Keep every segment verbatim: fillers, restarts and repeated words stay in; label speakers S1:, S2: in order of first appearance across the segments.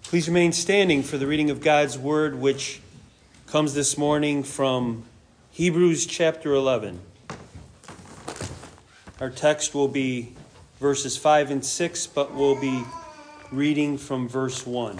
S1: Please remain standing for the reading of God's Word, which comes this morning from Hebrews chapter eleven. Our text will be verses five and six, but we'll be reading from verse one.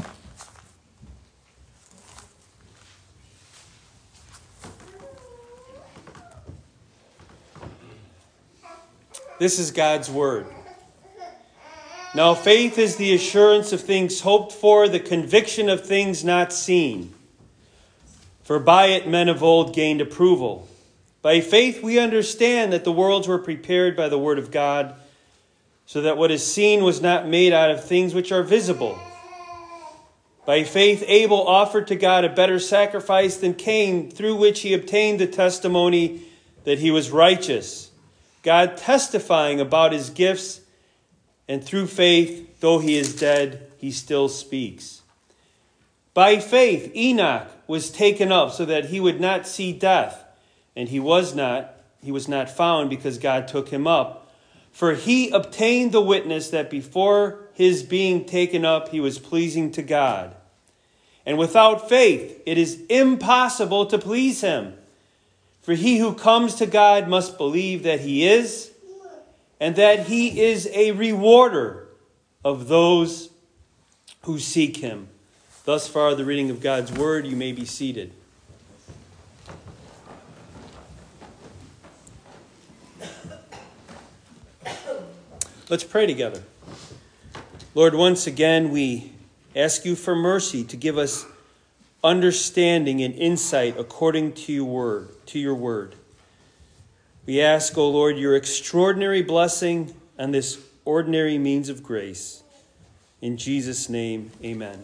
S1: This is God's Word. Now faith is the assurance of things hoped for, the conviction of things not seen. For by it men of old gained approval. By faith we understand that the worlds were prepared by the word of God, so that what is seen was not made out of things which are visible. By faith Abel offered to God a better sacrifice than Cain, through which he obtained the testimony that he was righteous, God testifying about his gifts. And through faith, though he is dead, he still speaks. By faith, Enoch was taken up so that he would not see death. And he was not, he was not found because God took him up. For he obtained the witness that before his being taken up, he was pleasing to God. And without faith, it is impossible to please him. For he who comes to God must believe that he is, and that he is a rewarder of those who seek him. Thus far, the reading of God's word. You may be seated. Let's pray together. Lord, once again, we ask you for mercy to give us understanding and insight according to your word, to your word. We ask, O Lord, your extraordinary blessing on this ordinary means of grace. In Jesus' name, amen.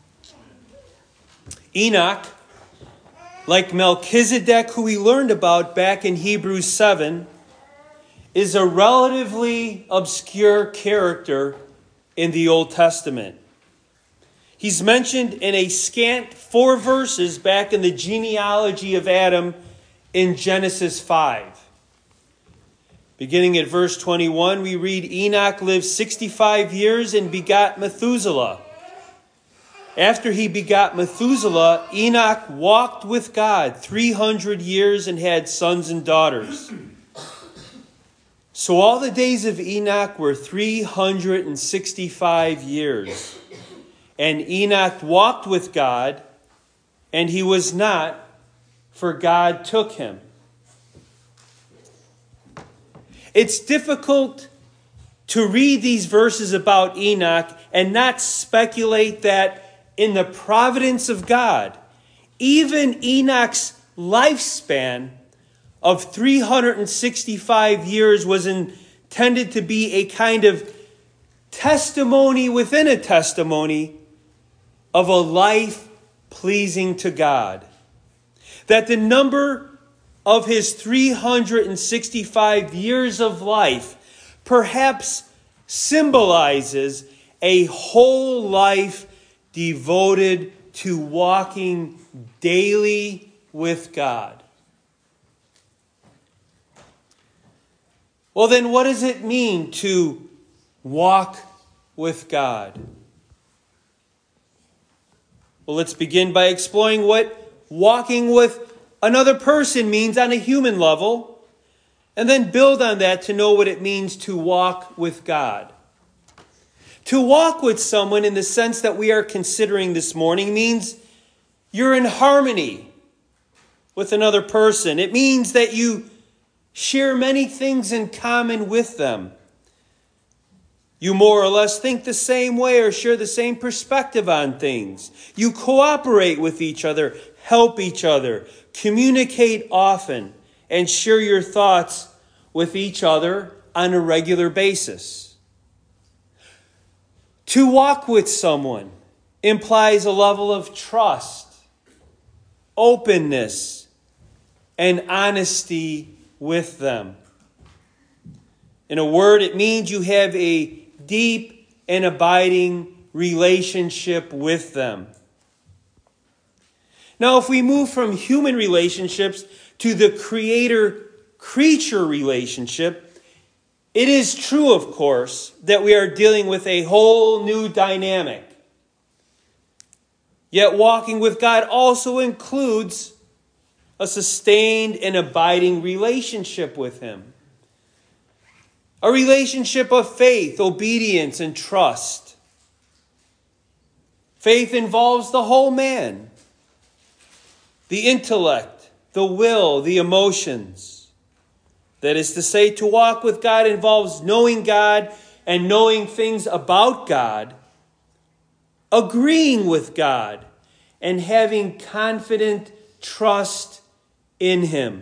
S1: Enoch, like Melchizedek, who we learned about back in Hebrews seven, is a relatively obscure character in the Old Testament. He's mentioned in a scant four verses back in the genealogy of Adam in Genesis five. Beginning at verse twenty-one, we read, Enoch lived sixty-five years and begot Methuselah. After he begot Methuselah, Enoch walked with God three hundred years and had sons and daughters. So all the days of Enoch were three hundred sixty-five years. And Enoch walked with God, and he was not, for God took him. It's difficult to read these verses about Enoch and not speculate that in the providence of God, even Enoch's lifespan of three hundred sixty-five years was intended to be a kind of testimony within a testimony of a life pleasing to God. That the number of his three hundred sixty-five years of life perhaps symbolizes a whole life devoted to walking daily with God. Well, then what does it mean to walk with God? Well, let's begin by exploring what walking with another person means on a human level, and then build on that to know what it means to walk with God. To walk with someone in the sense that we are considering this morning means you're in harmony with another person. It means that you share many things in common with them. You more or less think the same way or share the same perspective on things. You cooperate with each other, help each other, communicate often, and share your thoughts with each other on a regular basis. To walk with someone implies a level of trust, openness, and honesty with them. In a word, it means you have a deep and abiding relationship with them. Now, if we move from human relationships to the creator-creature relationship, it is true, of course, that we are dealing with a whole new dynamic. Yet walking with God also includes a sustained and abiding relationship with him. A relationship of faith, obedience, and trust. Faith involves the whole man. The intellect, the will, the emotions. That is to say, to walk with God involves knowing God and knowing things about God, agreeing with God, and having confident trust in him.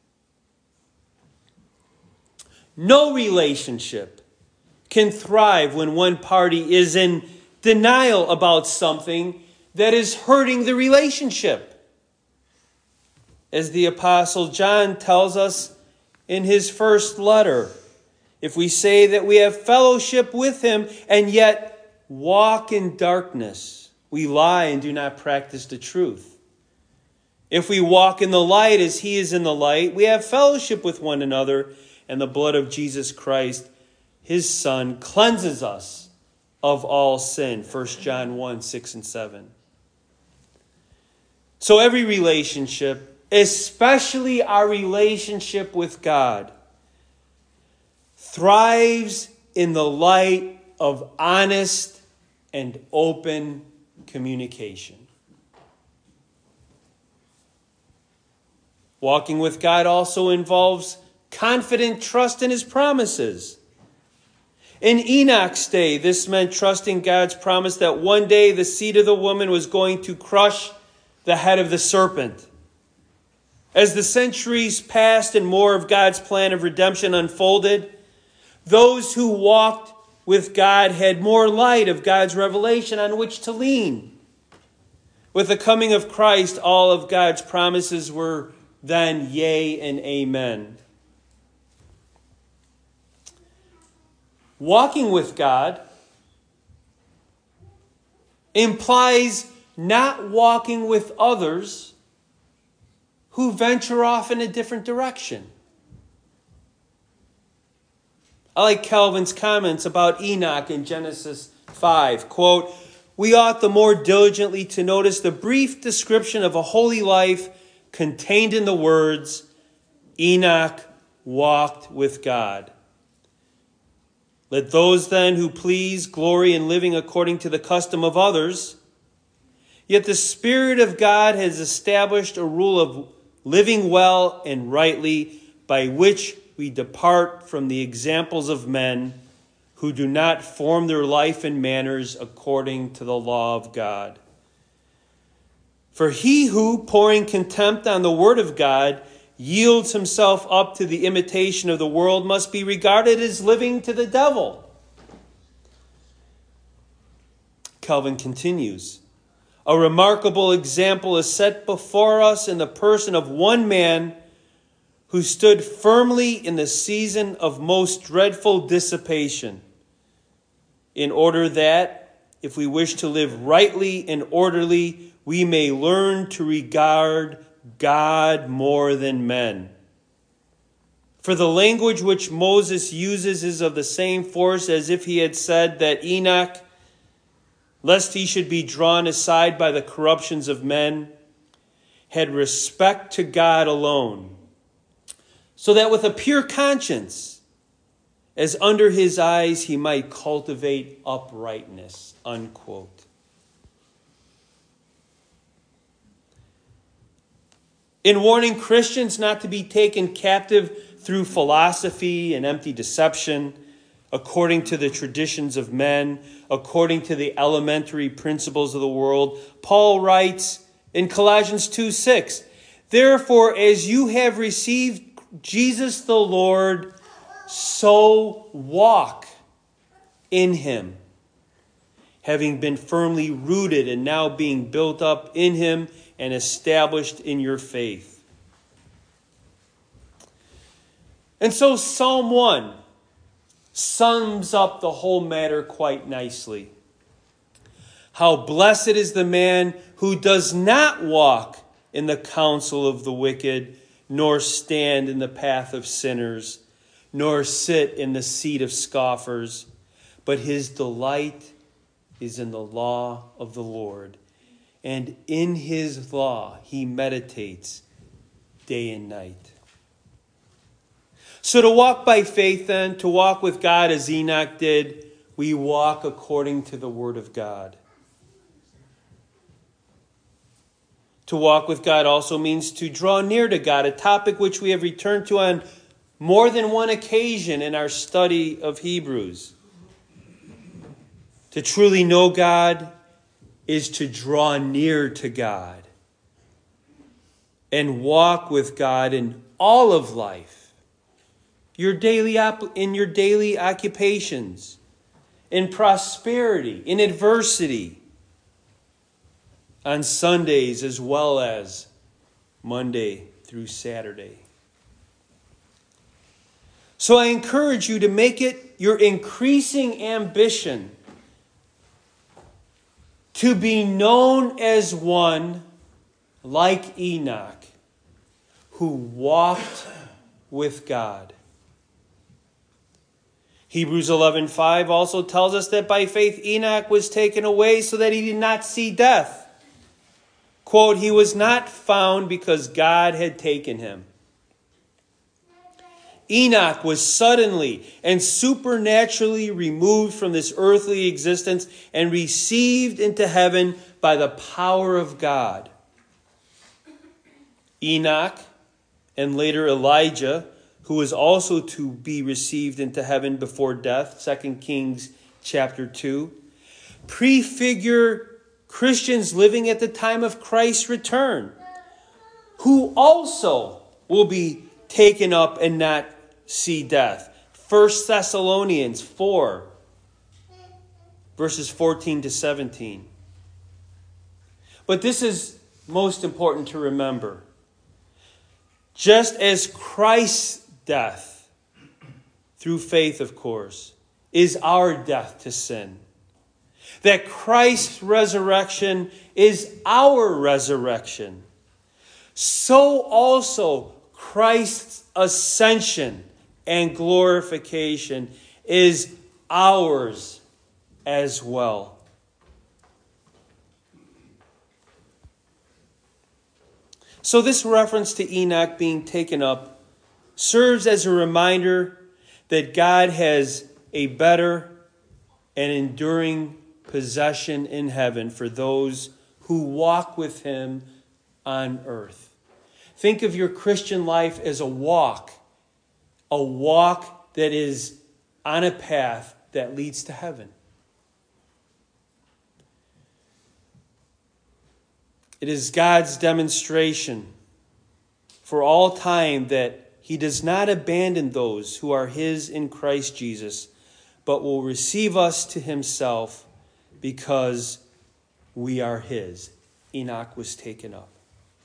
S1: No relationship can thrive when one party is in denial about something that is hurting the relationship. As the Apostle John tells us in his first letter, if we say that we have fellowship with him and yet walk in darkness, we lie and do not practice the truth. If we walk in the light as he is in the light, we have fellowship with one another, and the blood of Jesus Christ, his Son, cleanses us of all sin. First John one, six and seven. So every relationship, especially our relationship with God, thrives in the light of honest and open communication. Walking with God also involves confident trust in his promises. In Enoch's day, this meant trusting God's promise that one day the seed of the woman was going to crush the head of the serpent. As the centuries passed and more of God's plan of redemption unfolded, those who walked with God had more light of God's revelation on which to lean. With the coming of Christ, all of God's promises were then yea and amen. Walking with God implies not walking with others who venture off in a different direction. I like Calvin's comments about Enoch in Genesis five. Quote, "We ought the more diligently to notice the brief description of a holy life contained in the words, Enoch walked with God. Let those then who please glory in living according to the custom of others. Yet the Spirit of God has established a rule of living well and rightly, by which we depart from the examples of men who do not form their life and manners according to the law of God. For he who, pouring contempt on the word of God, yields himself up to the imitation of the world must be regarded as living to the devil." Calvin continues, "A remarkable example is set before us in the person of one man who stood firmly in the season of most dreadful dissipation, in order that, if we wish to live rightly and orderly, we may learn to regard God more than men. For the language which Moses uses is of the same force as if he had said that Enoch, lest he should be drawn aside by the corruptions of men, had respect to God alone, so that with a pure conscience, as under his eyes, he might cultivate uprightness." Unquote. In warning Christians not to be taken captive through philosophy and empty deception, according to the traditions of men, according to the elementary principles of the world, Paul writes in Colossians two six, "Therefore, as you have received Jesus the Lord, so walk in him, having been firmly rooted and now being built up in him and established in your faith." And so Psalm one sums up the whole matter quite nicely. How blessed is the man who does not walk in the counsel of the wicked, nor stand in the path of sinners, nor sit in the seat of scoffers, but his delight is in the law of the Lord, and in his law he meditates day and night. So to walk by faith then, to walk with God as Enoch did, we walk according to the word of God. To walk with God also means to draw near to God, a topic which we have returned to on more than one occasion in our study of Hebrews. To truly know God is to draw near to God and walk with God in all of life, your daily op- in your daily occupations, in prosperity, in adversity, on Sundays as well as Monday through Saturday. So I encourage you to make it your increasing ambition to be known as one like Enoch who walked with God. Hebrews eleven five also tells us that by faith Enoch was taken away so that he did not see death. Quote, he was not found because God had taken him. Enoch was suddenly and supernaturally removed from this earthly existence and received into heaven by the power of God. Enoch, and later Elijah, who was also to be received into heaven before death, Second Kings chapter two, prefigure Christians living at the time of Christ's return, who also will be taken up and not see death. First Thessalonians four, verses fourteen to seventeen. But this is most important to remember. Just as Christ's death, through faith of course, is our death to sin, that Christ's resurrection is our resurrection, so also Christ's ascension and glorification is ours as well. So this reference to Enoch being taken up serves as a reminder that God has a better and enduring possession in heaven for those who walk with him on earth. Think of your Christian life as a walk, a walk that is on a path that leads to heaven. It is God's demonstration for all time that he does not abandon those who are his in Christ Jesus, but will receive us to himself because we are his. Enoch was taken up.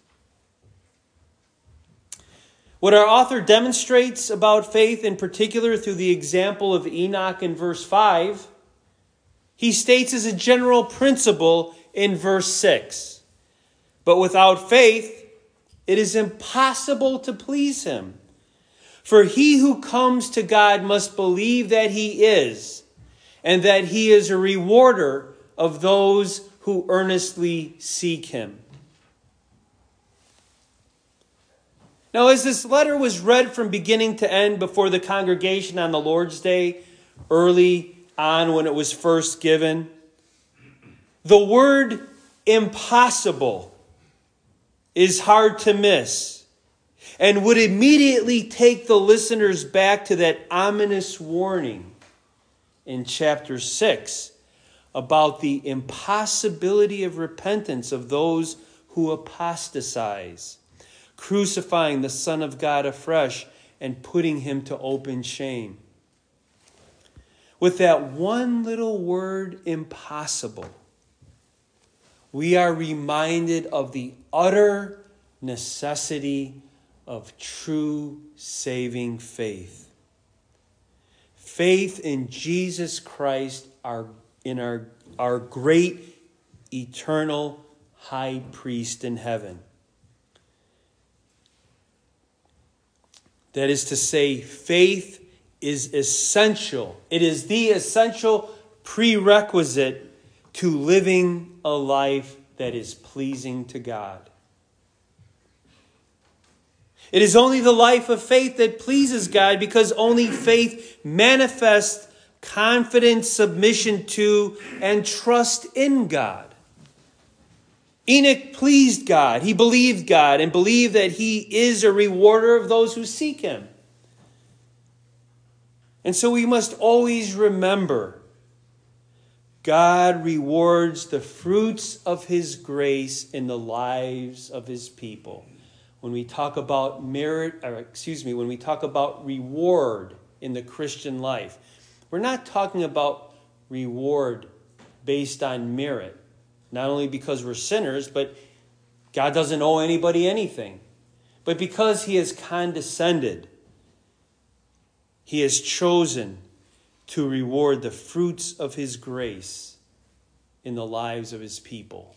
S1: What our author demonstrates about faith, in particular through the example of Enoch in verse five, he states as a general principle in verse six. But without faith, it is impossible to please him. For he who comes to God must believe that he is, and that he is a rewarder of those who earnestly seek him. Now, as this letter was read from beginning to end before the congregation on the Lord's Day, early on when it was first given, the word impossible is hard to miss and would immediately take the listeners back to that ominous warning in chapter six about the impossibility of repentance of those who apostatize, crucifying the Son of God afresh and putting him to open shame. With that one little word, impossible, we are reminded of the utter necessity of true saving faith. Faith in Jesus Christ, our, in our, our great eternal high priest in heaven. That is to say, faith is essential. It is the essential prerequisite to living a life that is pleasing to God. It is only the life of faith that pleases God, because only faith manifests confident submission to and trust in God. Enoch pleased God. He believed God and believed that he is a rewarder of those who seek him. And so we must always remember, God rewards the fruits of his grace in the lives of his people. When we talk about merit, or excuse me, when we talk about reward in the Christian life, we're not talking about reward based on merit. Not only because we're sinners, but God doesn't owe anybody anything. But because he has condescended, he has chosen to reward the fruits of his grace in the lives of his people.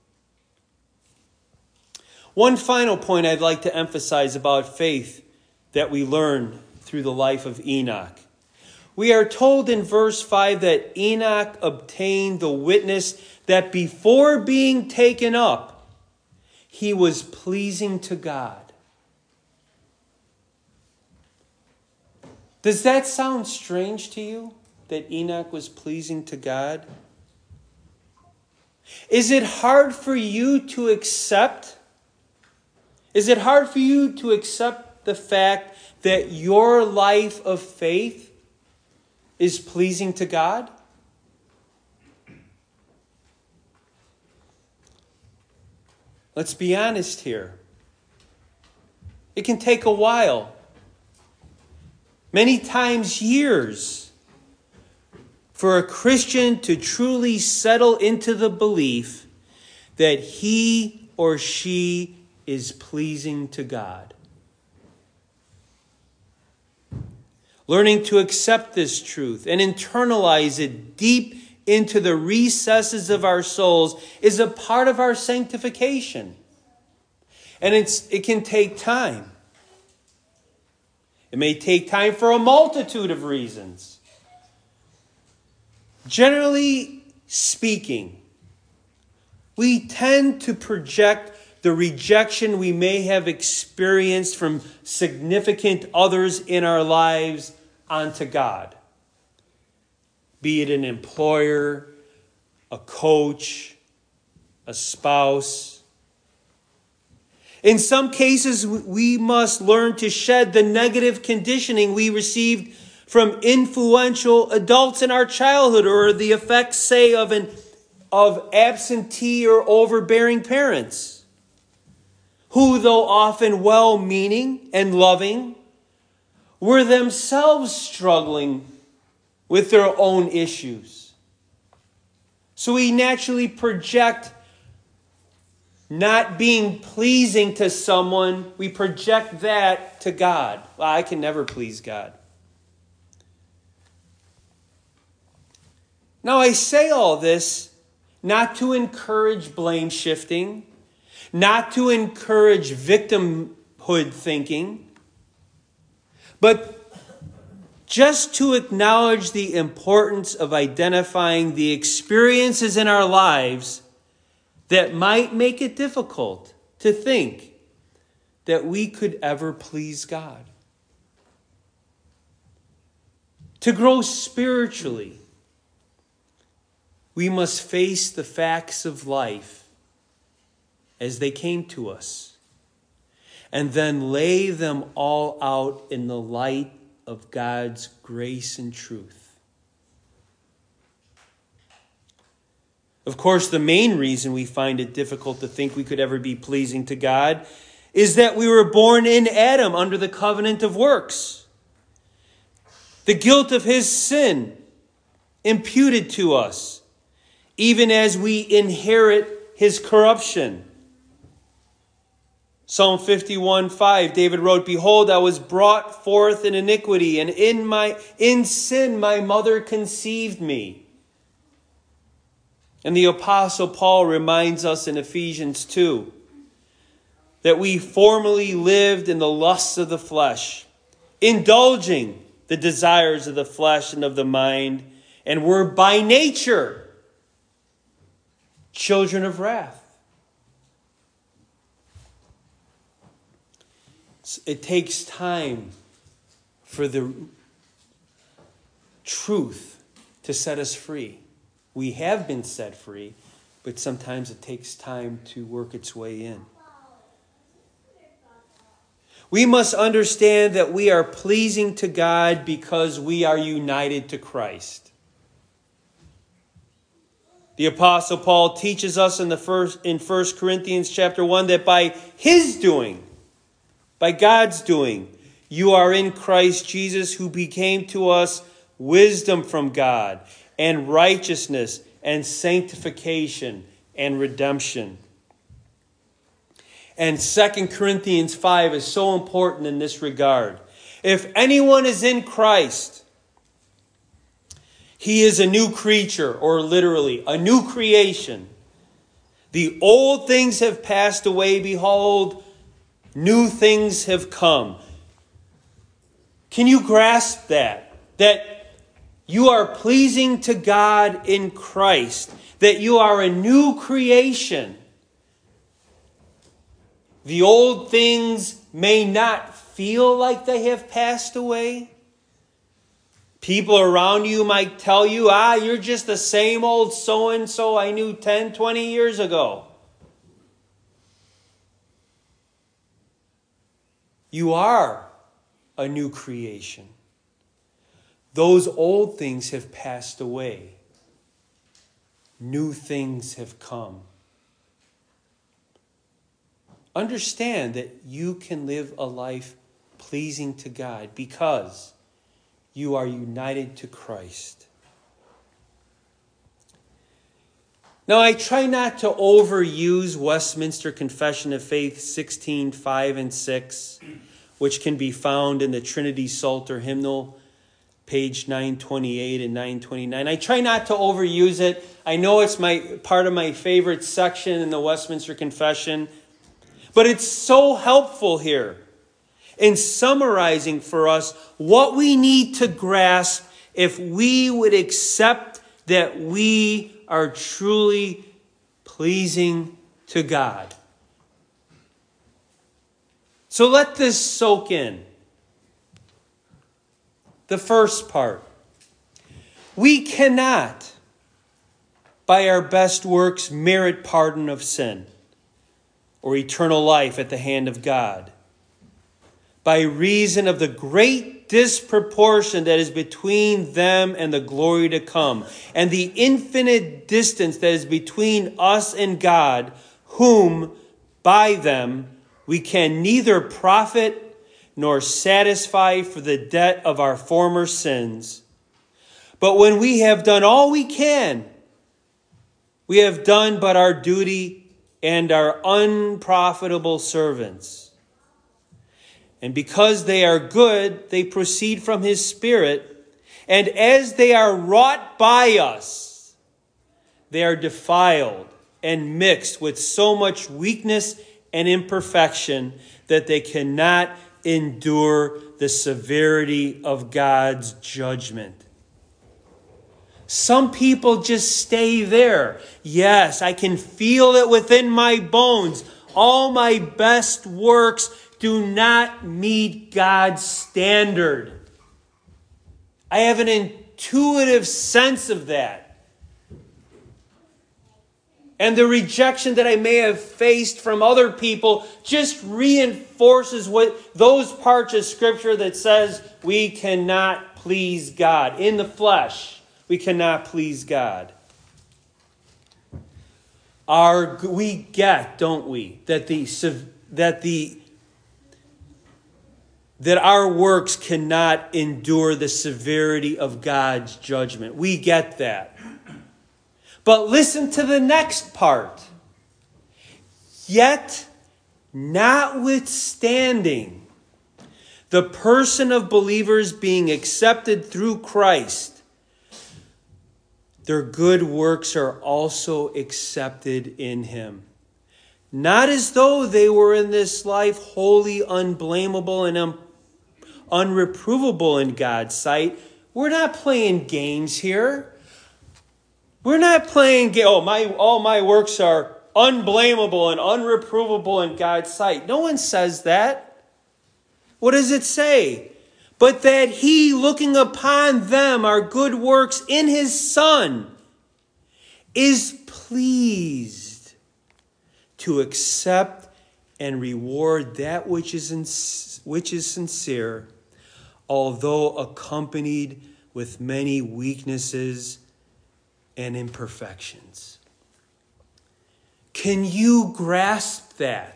S1: One final point I'd like to emphasize about faith that we learn through the life of Enoch. We are told in verse five that Enoch obtained the witness that before being taken up, he was pleasing to God. Does that sound strange to you, that Enoch was pleasing to God? Is it hard for you to accept? Is it hard for you to accept the fact that your life of faith is pleasing to God? Let's be honest here. It can take a while. Many times years for a Christian to truly settle into the belief that he or she is pleasing to God. Learning to accept this truth and internalize it deep into the recesses of our souls is a part of our sanctification. And it's it can take time. It may take time for a multitude of reasons. Generally speaking, we tend to project the rejection we may have experienced from significant others in our lives onto God. Be it an employer, a coach, a spouse. In some cases, we must learn to shed the negative conditioning we received from influential adults in our childhood, or the effects, say, of an of absentee or overbearing parents, who, though often well-meaning and loving, were themselves struggling with their own issues. So we naturally project not being pleasing to someone, we project that to God. Well, I can never please God. Now, I say all this not to encourage blame shifting, not to encourage victimhood thinking, but just to acknowledge the importance of identifying the experiences in our lives that might make it difficult to think that we could ever please God. To grow spiritually, we must face the facts of life as they came to us, and then lay them all out in the light of God's grace and truth. Of course, the main reason we find it difficult to think we could ever be pleasing to God is that we were born in Adam under the covenant of works. The guilt of his sin imputed to us, even as we inherit his corruption. Psalm fifty-one five, David wrote, "Behold, I was brought forth in iniquity, and in my in sin my mother conceived me." And the Apostle Paul reminds us in Ephesians two that we formerly lived in the lusts of the flesh, indulging the desires of the flesh and of the mind, and were by nature children of wrath. It takes time for the truth to set us free. We have been set free, but sometimes it takes time to work its way in. We must understand that we are pleasing to God because we are united to Christ. The Apostle Paul teaches us in the first in First Corinthians chapter one that by his doing, by God's doing, you are in Christ Jesus, who became to us wisdom from God and righteousness and sanctification and redemption. And Second Corinthians five is so important in this regard. If anyone is in Christ, he is a new creature, or literally, a new creation. The old things have passed away. Behold, new things have come. Can you grasp that? That you are pleasing to God in Christ. That you are a new creation. The old things may not feel like they have passed away. People around you might tell you, ah, you're just the same old so-and-so I knew ten, twenty years ago. You are a new creation. Those old things have passed away. New things have come. Understand that you can live a life pleasing to God because you are united to Christ. Now, I try not to overuse Westminster Confession of Faith sixteen, five and six, which can be found in the Trinity Psalter hymnal, page nine twenty-eight and nine twenty-nine. I try not to overuse it. I know it's my part of my favorite section in the Westminster Confession, but it's so helpful here in summarizing for us what we need to grasp if we would accept that we are truly pleasing to God. So let this soak in. The first part. We cannot, by our best works, merit pardon of sin or eternal life at the hand of God, by reason of the great disproportion that is between them and the glory to come, and the infinite distance that is between us and God, whom by them we can neither profit nor satisfy for the debt of our former sins. But when we have done all we can, we have done but our duty and are unprofitable servants. And because they are good, they proceed from his Spirit. And as they are wrought by us, they are defiled and mixed with so much weakness and imperfection that they cannot endure the severity of God's judgment. Some people just stay there. Yes, I can feel it within my bones. All my best works do not meet God's standard. I have an intuitive sense of that. And the rejection that I may have faced from other people just reinforces what those parts of Scripture that says we cannot please God. In the flesh, we cannot please God. Our, we get, don't we, that the that the that our works cannot endure the severity of God's judgment. We get that. But listen to the next part. Yet, notwithstanding the person of believers being accepted through Christ, their good works are also accepted in him. Not as though they were in this life wholly unblameable and un- unreprovable in God's sight. We're not playing games here. We're not playing games. Oh, my, all my works are unblameable and unreprovable in God's sight. No one says that. What does it say? But that he, looking upon them, our good works in his Son, is pleased to accept and reward that which is in, which is sincere, although accompanied with many weaknesses and imperfections. Can you grasp that?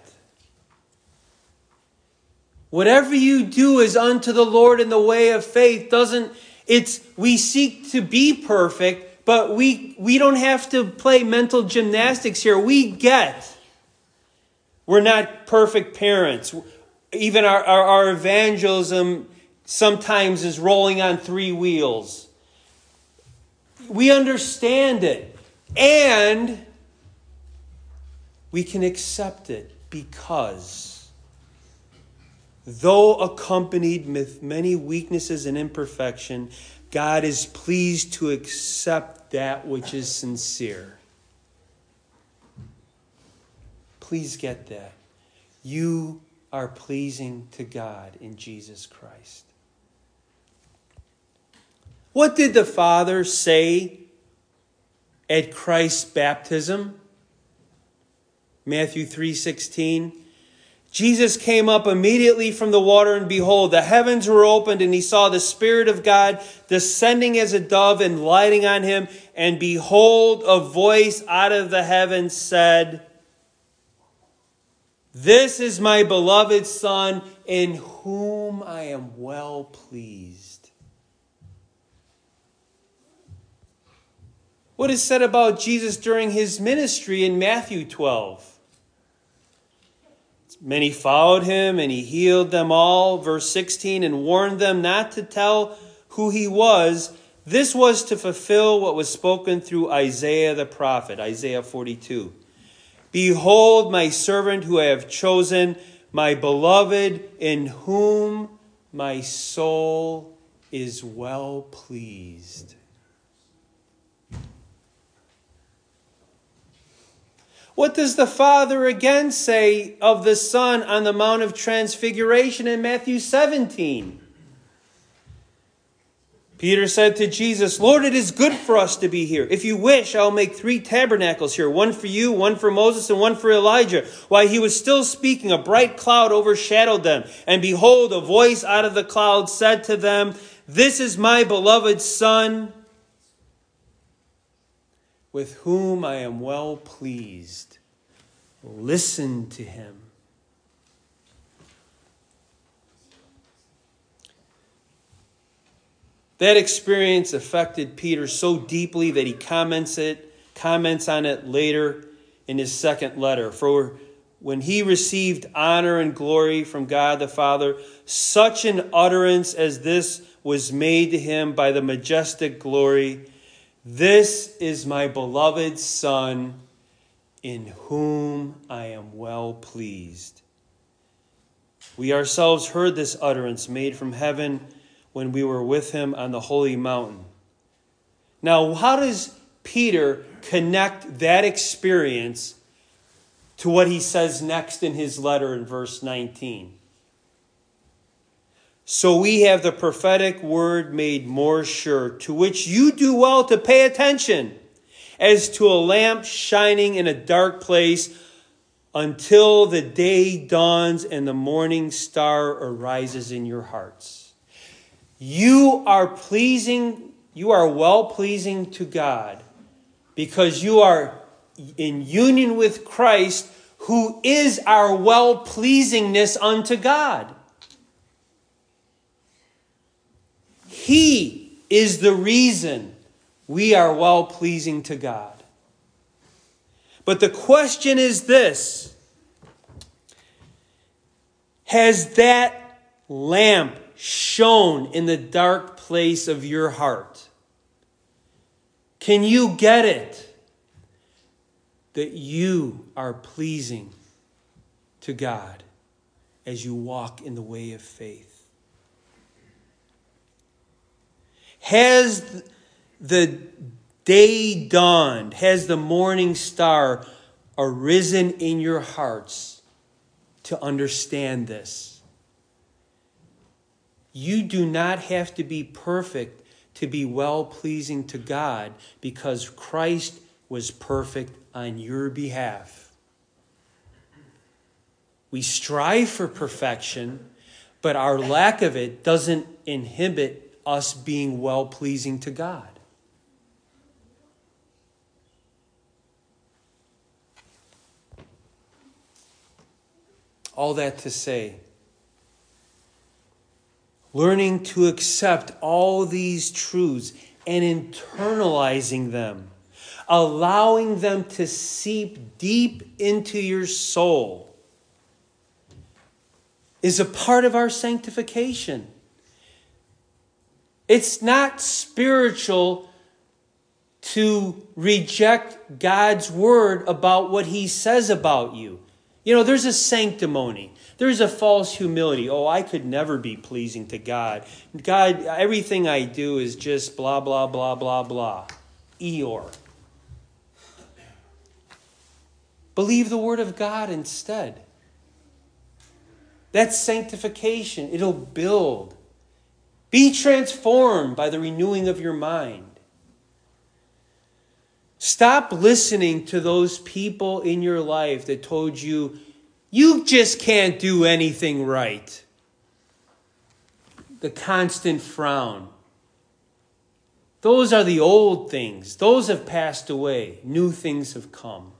S1: Whatever you do is unto the Lord in the way of faith. Doesn't it's we seek to be perfect, but we we don't have to play mental gymnastics here. We get we're not perfect parents. Even our, our, our evangelism sometimes is rolling on three wheels. We understand it. And we can accept it because, though accompanied with many weaknesses and imperfection, God is pleased to accept that which is sincere. Please get that. You are pleasing to God in Jesus Christ. What did the Father say at Christ's baptism? Matthew three sixteen. Jesus came up immediately from the water, and behold, the heavens were opened, and he saw the Spirit of God descending as a dove and lighting on him. And behold, a voice out of the heavens said, "This is my beloved Son, in whom I am well pleased." What is said about Jesus during his ministry in Matthew twelve? Many followed him, and he healed them all. Verse sixteen, and warned them not to tell who he was. This was to fulfill what was spoken through Isaiah the prophet, Isaiah forty-two. Behold my servant who I have chosen, my beloved, in whom my soul is well pleased. What does the Father again say of the Son on the Mount of Transfiguration in Matthew seventeen? Peter said to Jesus, "Lord, it is good for us to be here. If you wish, I will make three tabernacles here, one for you, one for Moses, and one for Elijah." While he was still speaking, a bright cloud overshadowed them. And behold, a voice out of the cloud said to them, "This is my beloved Son, with whom I am well pleased. Listen to him." That experience affected Peter so deeply that he comments it, comments on it later in his second letter. For when he received honor and glory from God the Father, such an utterance as this was made to him by the majestic glory, "This is my beloved Son, in whom I am well pleased." We ourselves heard this utterance made from heaven when we were with him on the holy mountain. Now, how does Peter connect that experience to what he says next in his letter in verse nineteen? "So we have the prophetic word made more sure, to which you do well to pay attention, as to a lamp shining in a dark place, until the day dawns and the morning star arises in your hearts." You are pleasing, you are well pleasing to God because you are in union with Christ, who is our well pleasingness unto God. He is the reason we are well pleasing to God. But the question is this: has that lamp shone in the dark place of your heart? Can you get it? That you are pleasing to God as you walk in the way of faith. Has the day dawned? Has the morning star arisen in your hearts to understand this? You do not have to be perfect to be well-pleasing to God, because Christ was perfect on your behalf. We strive for perfection, but our lack of it doesn't inhibit us being well-pleasing to God. All that to say, learning to accept all these truths and internalizing them, allowing them to seep deep into your soul, is a part of our sanctification. It's not spiritual to reject God's word about what he says about you. You know, there's a sanctimony. There's a false humility. Oh, I could never be pleasing to God. God, everything I do is just blah, blah, blah, blah, blah. Eeyore. Believe the word of God instead. That's sanctification. It'll build. Be transformed by the renewing of your mind. Stop listening to those people in your life that told you, you just can't do anything right. The constant frown. Those are the old things. Those have passed away. New things have come.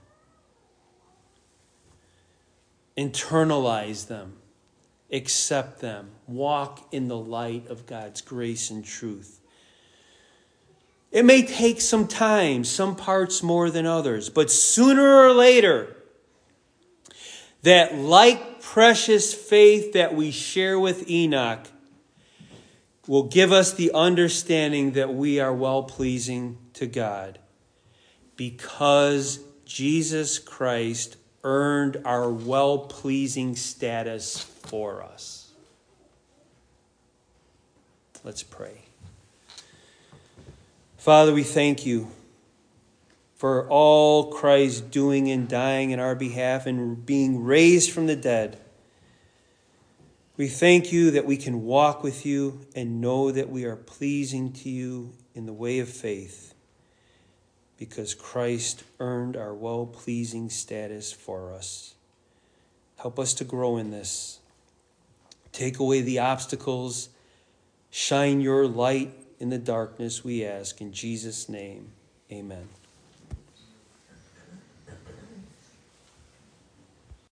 S1: Internalize them. Accept them. Walk in the light of God's grace and truth. It may take some time, some parts more than others, but sooner or later, that like precious faith that we share with Enoch will give us the understanding that we are well-pleasing to God, because Jesus Christ earned our well-pleasing status for us. Let's pray. Father, we thank you for all Christ doing and dying in our behalf and being raised from the dead. We thank you that we can walk with you and know that we are pleasing to you in the way of faith, because Christ earned our well-pleasing status for us. Help us to grow in this. Take away the obstacles. Shine your light in the darkness, we ask. In Jesus' name, amen.